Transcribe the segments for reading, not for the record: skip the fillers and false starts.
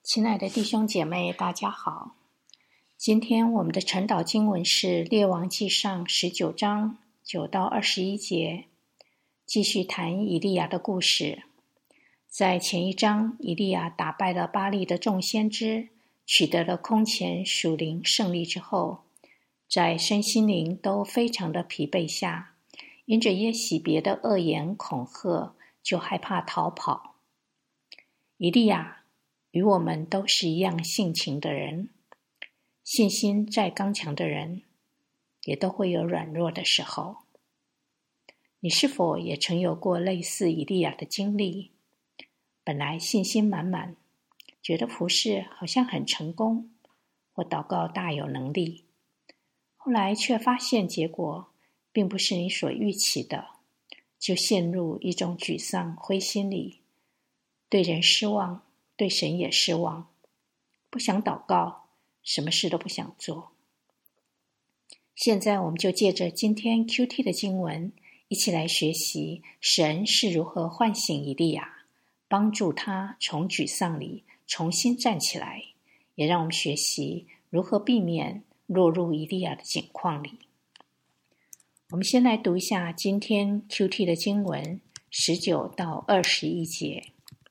亲爱的弟兄姐妹，大家好。今天我们的晨祷经文是列王纪上19章9到21节，继续谈以利亚的故事。在前一章，以利亚打败了巴力的众先知，取得了空前属灵胜利之后，在身心灵都非常的疲惫下，因着耶洗别的恶言恐吓，就害怕逃跑。以利亚与我们都是一样性情的人，信心再刚强的人，也都会有软弱的时候。你是否也曾有过类似以利亚的经历？本来信心满满，觉得服事好像很成功，或祷告大有能力，后来却发现结果并不是你所预期的，就陷入一种沮丧灰心里，对人失望，对神也失望，不想祷告，什么事都不想做。现在我们就借着今天 QT 的经文，一起来学习神是如何唤醒以利亚，帮助他从沮丧里重新站起来，也让我们学习如何避免落入以利亚的境况里。我们先来读一下今天 QT 的经文19到21节。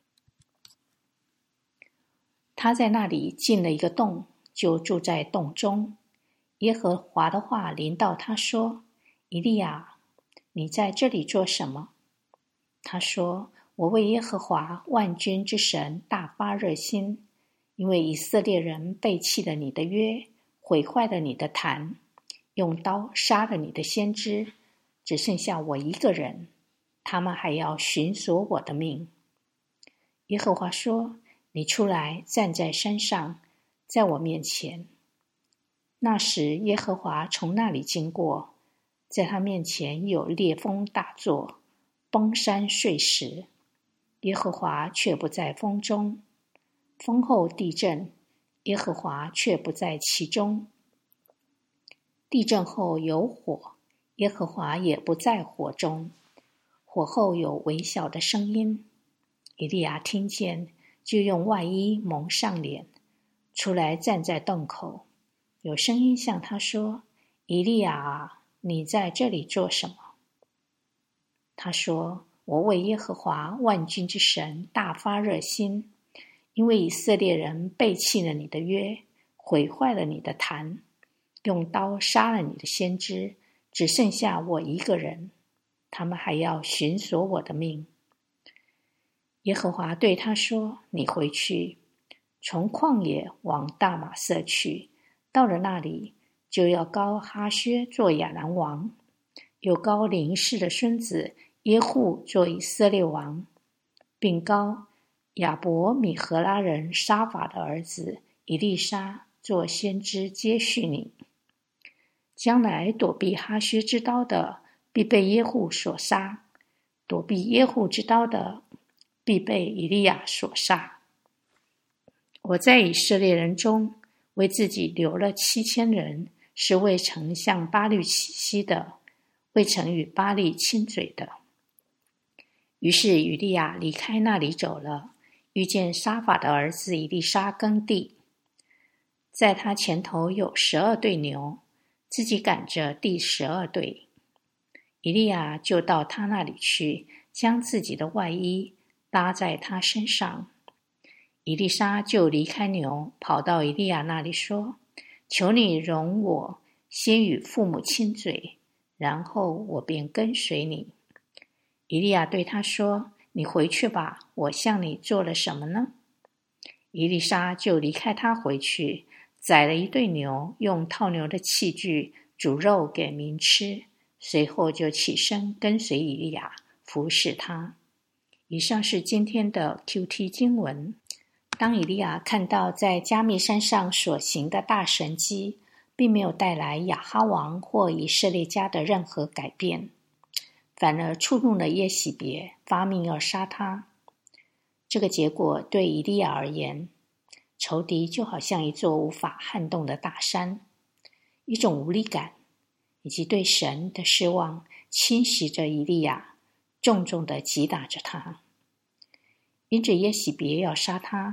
他在那里进了一个洞，就住在洞中。耶和华的话临到他说：以利亚，你在这里做什么？他说：我为耶和华万军之神大发热心，因为以色列人背弃了你的约，毁坏了你的坛，用刀杀了你的先知，只剩下我一个人，他们还要寻索我的命。耶和华说：你出来站在山上，在我面前。那时耶和华从那里经过，在他面前有烈风大作，崩山碎石。耶和华却不在风中，风后地震，耶和华却不在其中。地震后有火，耶和华也不在火中，火后有微小的声音。以利亚听见，就用外衣蒙上脸，出来站在洞口，有声音向他说：以利亚啊，你在这里做什么？他说：我为耶和华万军之神大发热心，因为以色列人背弃了你的约，毁坏了你的坛，用刀杀了你的先知，只剩下我一个人，他们还要寻索我的命。耶和华对他说：你回去，从旷野往大马色去，到了那里，就要膏哈薛做亚兰王，又膏临士的孙子耶户做以色列王，并膏亚伯米何拉人沙法的儿子以利沙做先知接续你。将来躲避哈薛之刀的，必被耶户所杀；躲避耶户之刀的，必被以利亚所杀。我在以色列人中为自己留了7000人，是未曾向巴力起誓的，未曾与巴力亲嘴的。于是以利亚离开那里走了，遇见沙法的儿子以利沙耕地，在他前头有12对牛，自己赶着第12对。以利亚就到他那里去，将自己的外衣搭在他身上。以利沙就离开牛，跑到以利亚那里说：求你容我先与父母亲嘴，然后我便跟随你。以利亚对他说：你回去吧，我向你做了什么呢？以利沙就离开他回去，宰了一对牛，用套牛的器具煮肉给民吃，随后就起身跟随以利亚，服侍他。以上是今天的 QT 经文。当以利亚看到在加密山上所行的大神迹，并没有带来亚哈王或以色列家的任何改变，反而触怒了耶洗别，发命要杀他。这个结果对以利亚而言，仇敌就好像一座无法撼动的大山，一种无力感以及对神的失望侵袭着以利亚，重重地击打着他。因着耶洗别要杀他，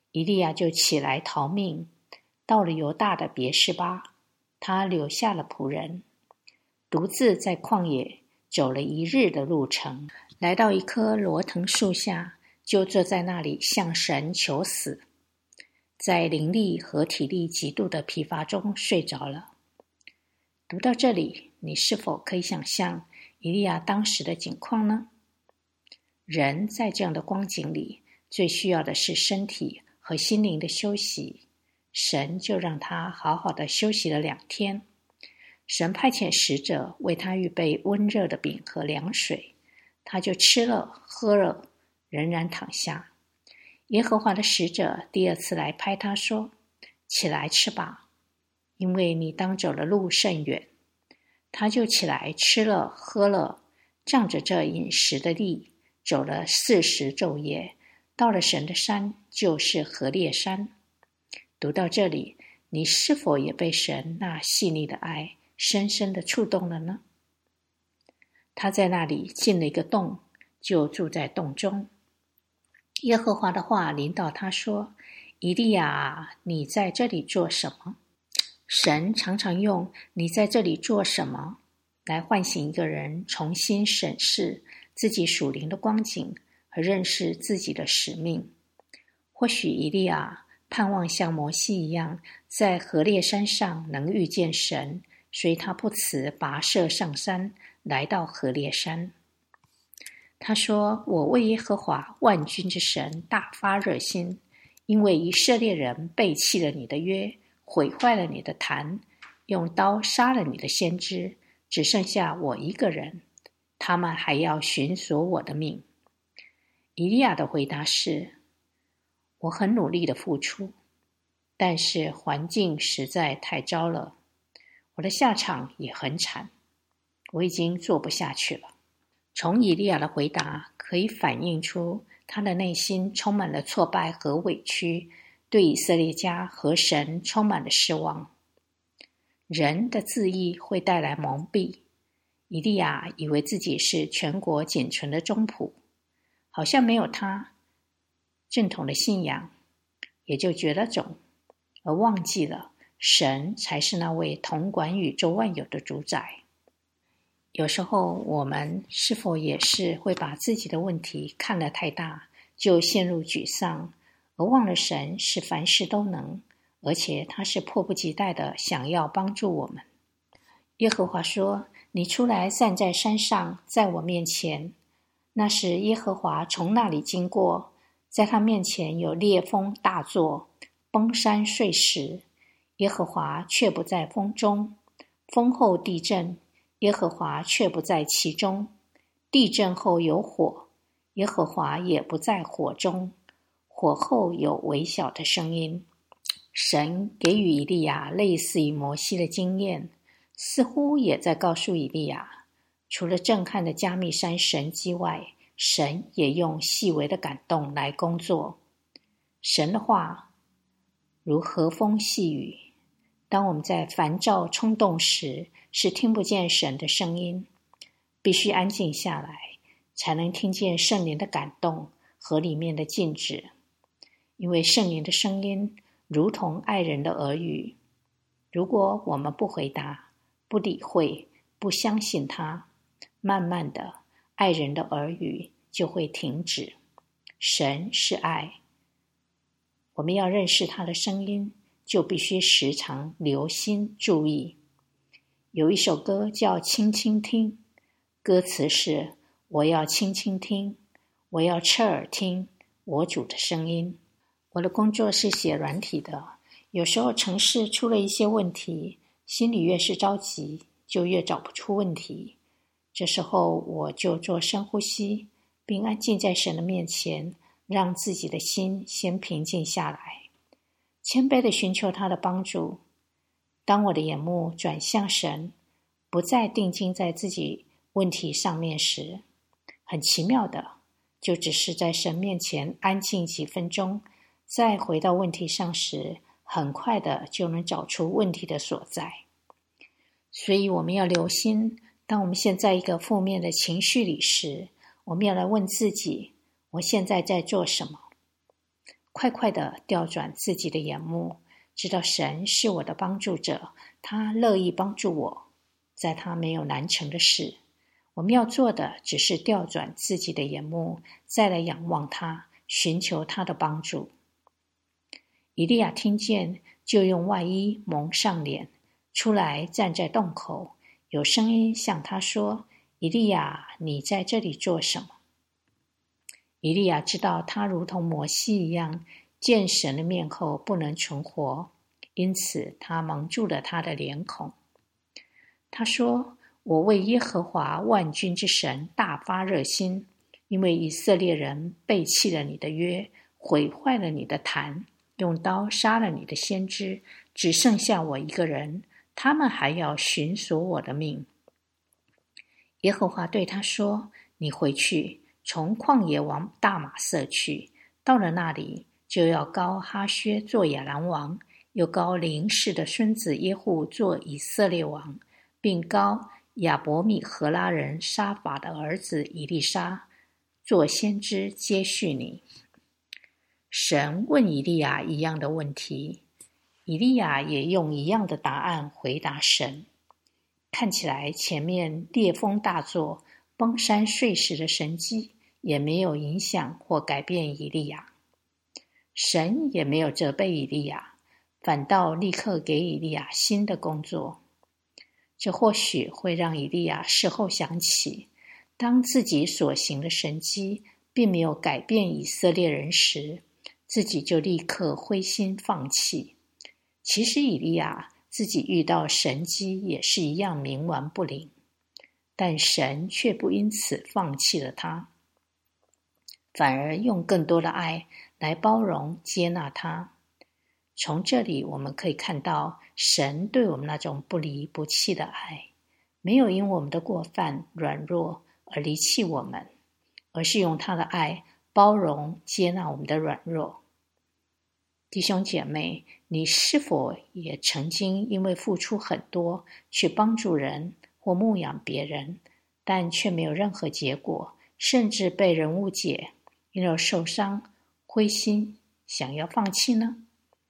以利亚就起来逃命，到了犹大的别是巴，他留下了仆人，独自在旷野走了1日的路程，来到一棵罗藤树下，就坐在那里向神求死，在灵力和体力极度的疲乏中睡着了。读到这里，你是否可以想象以利亚当时的境况呢？人在这样的光景里，最需要的是身体和心灵的休息，神就让他好好的休息了2天。神派遣使者为他预备温热的饼和凉水，他就吃了喝了，仍然躺下。耶和华的使者第2次来拍他说：起来吃吧，因为你当走的路甚远。他就起来吃了喝了，仗着这饮食的力，走了40昼夜，到了神的山，就是何烈山。读到这里，你是否也被神那细腻的爱深深地触动了呢？他在那里进了一个洞，就住在洞中。耶和华的话临到他说：以利亚啊，你在这里做什么？神常常用你在这里做什么来唤醒一个人重新审视自己属灵的光景和认识自己的使命。或许以利亚盼望像摩西一样在何烈山上能遇见神，所以他不辞跋涉上山，来到何烈山。他说：我为耶和华万军之神大发热心，因为以色列人背弃了你的约，毁坏了你的坛，用刀杀了你的先知，只剩下我一个人，他们还要寻索我的命。以利亚的回答是：我很努力的付出，但是环境实在太糟了，我的下场也很惨，我已经做不下去了。从以利亚的回答可以反映出他的内心充满了挫败和委屈，对以色列家和神充满了失望。人的自义会带来蒙蔽，以利亚以为自己是全国仅存的宗仆，好像没有他正统的信仰也就绝了种，而忘记了神才是那位统管宇宙万有的主宰。有时候我们是否也是会把自己的问题看得太大，就陷入沮丧，而忘了神是凡事都能，而且他是迫不及待的想要帮助我们。耶和华说：你出来站在山上，在我面前。那时耶和华从那里经过，在他面前有烈风大作，崩山碎石，耶和华却不在风中。风后地震，耶和华却不在其中。地震后有火，耶和华也不在火中。火后有微小的声音。神给予以利亚类似于摩西的经验，似乎也在告诉以利亚，除了震撼的加密山神迹外，神也用细微的感动来工作。神的话如和风细雨，当我们在烦躁冲动时，是听不见神的声音，必须安静下来，才能听见圣灵的感动和里面的禁止。因为圣灵的声音如同爱人的耳语，如果我们不回答、不理会、不相信他，慢慢的，爱人的耳语就会停止。神是爱，我们要认识他的声音，就必须时常留心注意。有一首歌叫《轻轻听》，歌词是：我要轻轻听，我要侧耳听我主的声音。我的工作是写软体的，有时候程式出了一些问题，心里越是着急，就越找不出问题。这时候我就做深呼吸，并安静在神的面前，让自己的心先平静下来，谦卑地寻求他的帮助。当我的眼目转向神，不再定睛在自己问题上面时，很奇妙的，就只是在神面前安静几分钟，再回到问题上时，很快的就能找出问题的所在。所以我们要留心，当我们现在一个负面的情绪里时，我们要来问自己，我现在在做什么？ 快快地调转自己的眼目，知道神是我的帮助者，他乐意帮助我，在他没有难成的事。我们要做的只是调转自己的眼目，再来仰望他，寻求他的帮助。以利亚听见，就用外衣蒙上脸，出来站在洞口，有声音向他说：以利亚，你在这里做什么？以利亚知道他如同摩西一样，见神的面后不能存活，因此他蒙住了他的脸孔。他说：我为耶和华万军之神大发热心，因为以色列人背弃了你的约，毁坏了你的坛，用刀杀了你的先知，只剩下我一个人，他们还要寻索我的命。耶和华对他说：你回去，从旷野往大马色去，到了那里，就要膏哈薛做亚兰王，又膏临氏的孙子耶户做以色列王，并膏亚伯米荷拉人沙法的儿子以利沙做先知，接续你。神问以利亚一样的问题，以利亚也用一样的答案回答神。看起来前面烈风大作、崩山碎石的神迹也没有影响或改变以利亚。神也没有责备以利亚，反倒立刻给以利亚新的工作。这或许会让以利亚事后想起，当自己所行的神迹并没有改变以色列人时，自己就立刻灰心放弃。其实以利亚自己遇到神迹也是一样冥顽不灵，但神却不因此放弃了他，反而用更多的爱来包容接纳他。从这里我们可以看到神对我们那种不离不弃的爱，没有因我们的过犯软弱而离弃我们，而是用他的爱包容接纳我们的软弱。弟兄姐妹，你是否也曾经因为付出很多去帮助人或牧养别人，但却没有任何结果，甚至被人误解，因而受伤、灰心，想要放弃呢？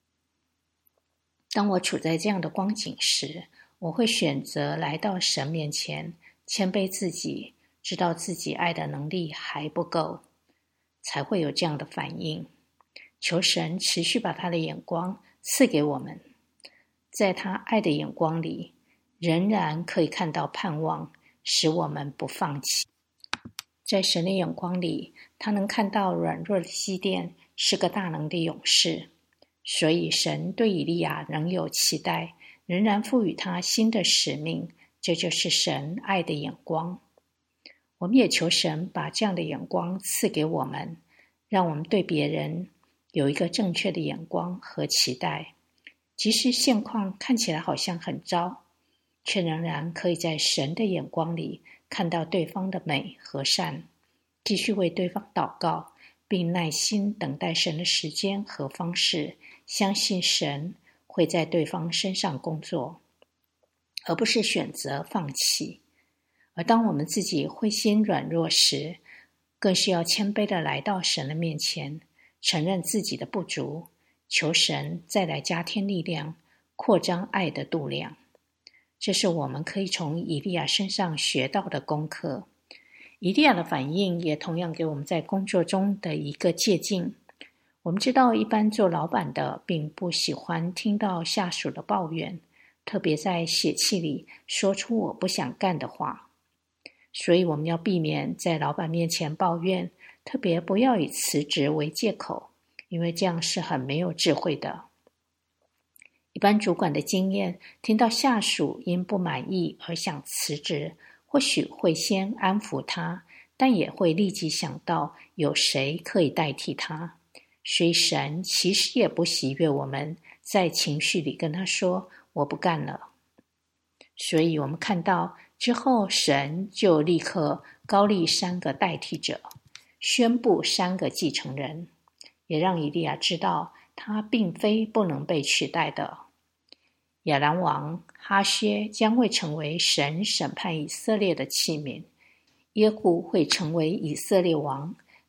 当我处在这样的光景时，我会选择来到神面前，谦卑自己，知道自己爱的能力还不够，才会有这样的反应。求神持续把他的眼光赐给我们，在他爱的眼光里，仍然可以看到盼望，使我们不放弃。在神的眼光里，他能看到软弱的基甸是个大能的勇士，所以神对以利亚仍有期待，仍然赋予他新的使命，这就是神爱的眼光。我们也求神把这样的眼光赐给我们，让我们对别人有一个正确的眼光和期待，即使现况看起来好像很糟，却仍然可以在神的眼光里看到对方的美和善，继续为对方祷告，并耐心等待神的时间和方式，相信神会在对方身上工作，而不是选择放弃。而当我们自己灰心软弱时，更是要谦卑地来到神的面前，承认自己的不足，求神再来加添力量，扩张爱的度量。这是我们可以从以利亚身上学到的功课。以利亚的反应也同样给我们在工作中的一个借鉴。我们知道一般做老板的并不喜欢听到下属的抱怨，特别在血气里说出我不想干的话。所以我们要避免在老板面前抱怨，特别不要以辞职为借口，因为这样是很没有智慧的。一般主管的经验，听到下属因不满意而想辞职，或许会先安抚他，但也会立即想到有谁可以代替他。所以神其实也不喜悦我们在情绪里跟他说我不干了。所以我们看到之后，神就立刻膏立3个代替者，宣布3个继承人，也让以利亚知道他并非不能被取代的。亚兰王哈薛将会成为神审判以色列的器皿，耶户会成为以色列王，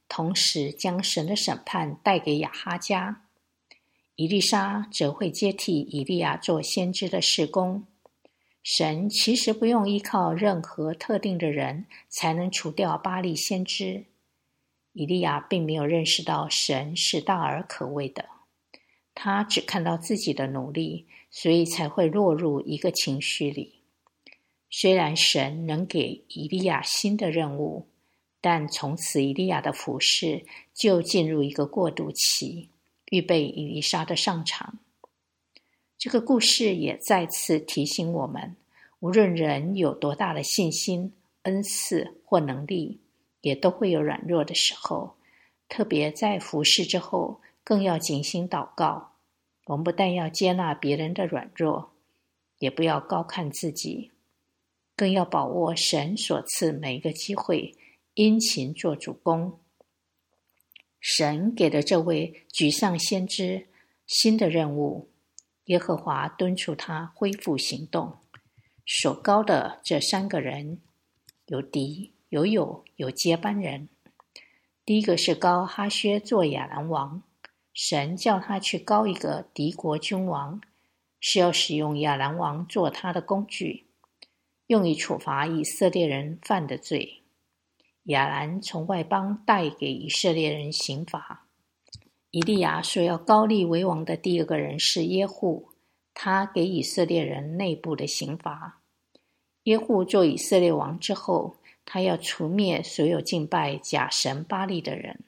同时将神的审判带给亚哈家。以利沙则会接替以利亚做先知的事工。神其实不用依靠任何特定的人才能除掉巴力先知。以利亚并没有认识到神是大而可畏的，他只看到自己的努力，所以才会落入一个情绪里。虽然神能给以利亚新的任务，但从此以利亚的服事就进入一个过渡期，预备以利沙的上场。这个故事也再次提醒我们，无论人有多大的信心、恩赐或能力，也都会有软弱的时候，特别在服事之后，更要谨心祷告。我们不但要接纳别人的软弱，也不要高看自己，更要把握神所赐每一个机会，殷勤做主工。神给了这位沮丧先知新的任务，耶和华敦促他恢复行动。所膏的这3个人，有敌、有友、有接班人。第一个是膏哈薛做亚兰王，神叫他去膏一个敌国君王，是要使用亚兰王做他的工具，用以处罚以色列人犯的罪。亚兰从外邦带给以色列人刑罚。以利亚所要膏立为王的第2个人是耶户，他给以色列人内部的刑罚。耶户做以色列王之后，他要除灭所有敬拜假神巴力的人。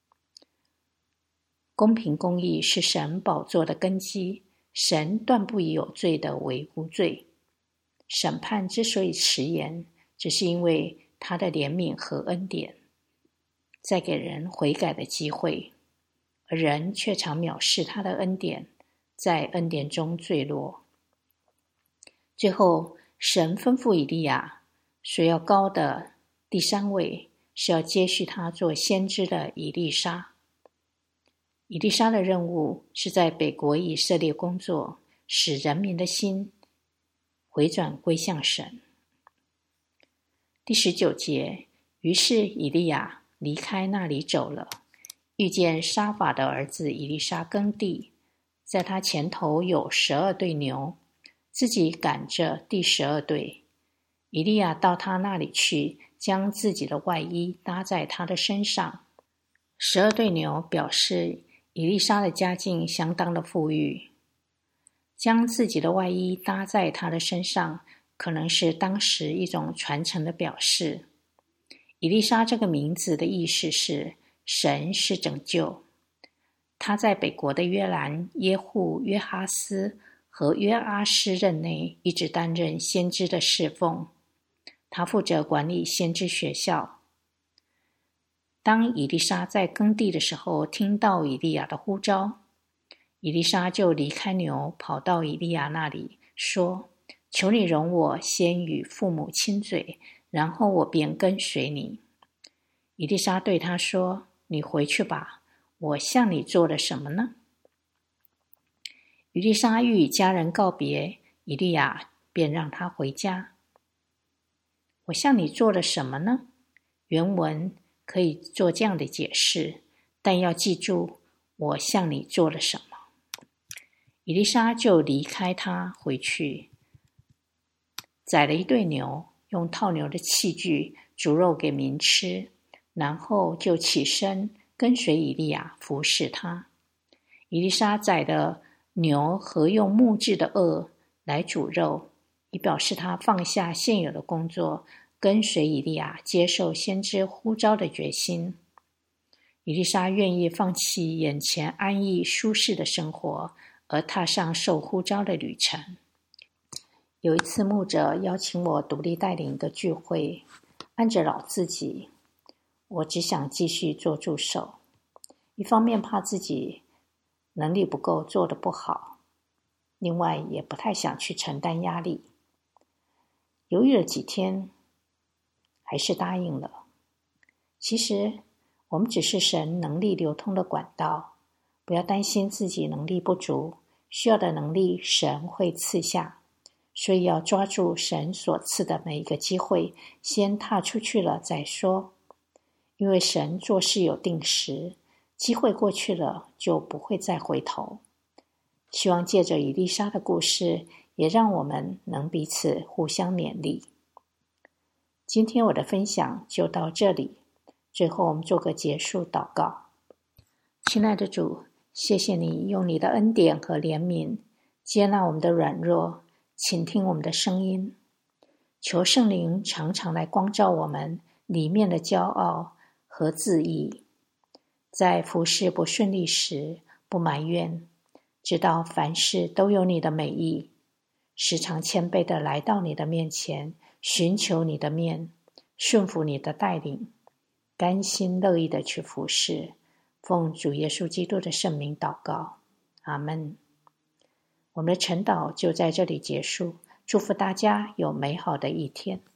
公平公义是神宝座的根基，神断不以有罪的为无罪。审判之所以迟延，只是因为他的怜悯和恩典，再给人悔改的机会，而人却常藐视他的恩典，在恩典中坠落。最后，神吩咐以利亚，所要膏的第3位是要接续他做先知的以利沙。以利沙的任务是在北国以色列工作，使人民的心回转归向神。第19节，于是以利亚离开那里走了，遇见沙法的儿子以利沙耕地，在他前头有12对牛，自己赶着第12对。以利亚到他那里去，将自己的外衣搭在他的身上。12对牛表示以利沙的家境相当的富裕，将自己的外衣搭在他的身上，可能是当时一种传承的表示。以利沙这个名字的意思是神是拯救。他在北国的约兰、耶户、约哈斯和约阿施任内一直担任先知的侍奉，他负责管理先知学校。当以利沙在耕地的时候，听到以利亚的呼召，以利沙就离开牛，跑到以利亚那里，说：求你容我先与父母亲嘴，然后我便跟随你。以利沙对他说：你回去吧，我向你做了什么呢？以利沙与家人告别，以利亚便让他回家。我向你做了什么呢？原文可以做这样的解释，但要记住我向你做了什么。以利沙就离开他回去，宰了一对牛，用套牛的器具煮肉给民吃，然后就起身跟随以利亚服侍他。以利沙宰的牛和用木质的轭来煮肉，以表示他放下现有的工作，跟随以利亚接受先知呼召的决心。以利沙愿意放弃眼前安逸舒适的生活，而踏上受呼召的旅程。有一次牧者邀请我独立带领一个聚会，按着老自己，我只想继续做助手，一方面怕自己能力不够，做得不好，另外也不太想去承担压力。犹豫了几天，还是答应了。其实我们只是神能力流通的管道，不要担心自己能力不足，需要的能力神会赐下，所以要抓住神所赐的每一个机会，先踏出去了再说。 因为神做事有定时，机会过去了就不会再回头。希望借着以利沙的故事，也让我们能彼此互相勉励。今天我的分享就到这里，最后我们做个结束祷告。亲爱的主，谢谢你用你的恩典和怜悯接纳我们的软弱，倾听我们的声音。求圣灵常常来光照我们里面的骄傲和自义，在服事不顺利时不埋怨，知道凡事都有你的美意，时常谦卑地来到你的面前，寻求你的面，顺服你的带领，甘心乐意地去服事。奉主耶稣基督的圣名祷告，阿们。我们的晨祷就在这里结束，祝福大家有美好的一天。